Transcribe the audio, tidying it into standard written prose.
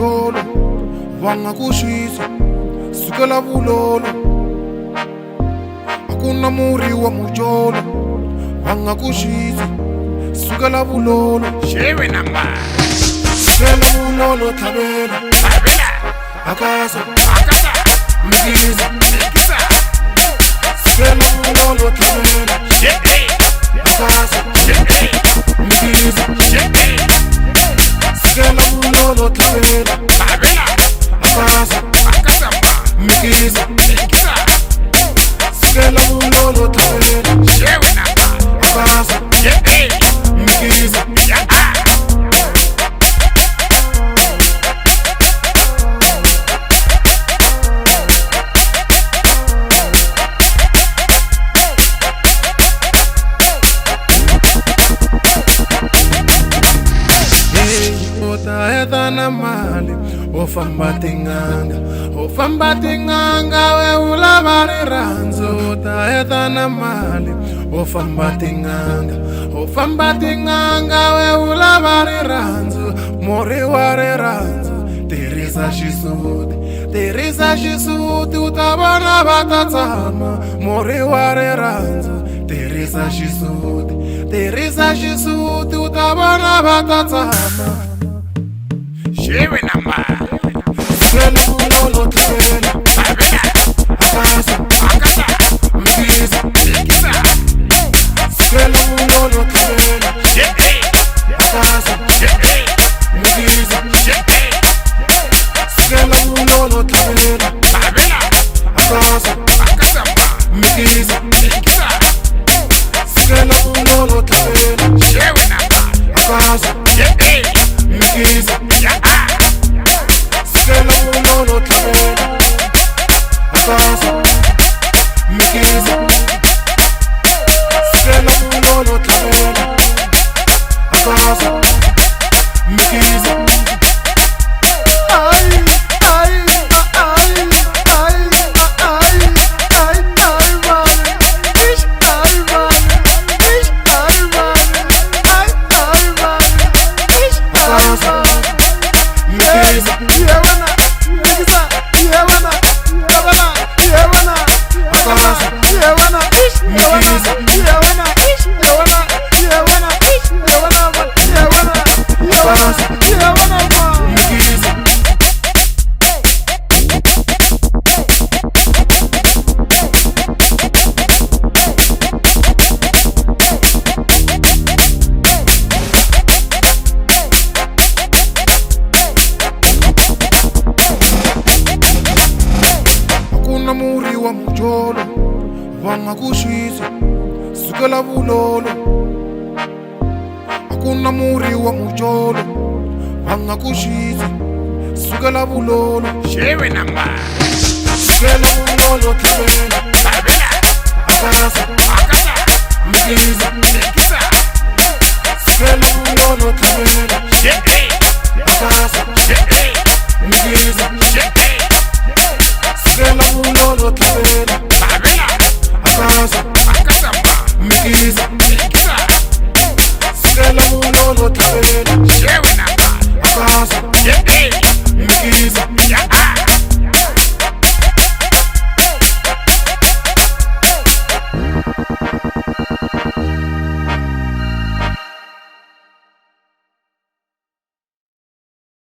mujolo va nga ku xisa sukela vulolo. A ku na murhi wa mujolo va nga ku xisa sukela vulolo. Xewe namba Sukela vulolo tlhavela akasa mikiza. Sukela vulolo tlhavela akasa mikiza. Sukela vulolo tlhavela akasa mikiza. Sukela vulolo tlhavela Xewe namba akasa mikiza. Na mali o famba tinganga, o famba tinganga, we ulava rirhandzu. Ta heta na mali o famba tinganga, o famba tinganga, we ulava rirhandzu. Murhi wa rirhandzu tirhisa xisuti, tirhisa xisuti u ta vona va ta tshama. Murhi wa rirhandzu tirhisa xisuti, tirhisa xisuti u ta vona va ta tshama. Xewe namba Sukela vulolo tlhavela akasa mikiza. Sukela vulolo tlhavela akasa mikiza. Sukela vulolo tlhavela akasa mikiza. Sukela vulolo tlhavela Xewe namba akasa mikiza. Sukela vulolo tlhavela akasa mikiza. Sukela vulolo tlhavela akasa mikiza. Murhi wa mujolo va nga ku xisa sukela vulolo. A ku na murhi wa mujolo va nga ku xisa sukela vulolo. Xewe namba Sukela vulolo tlhavela akasa mikiza. Sukela vulolo tlhavela akasa mikiza. Sukela vulolo tlhavela akasa mikiza.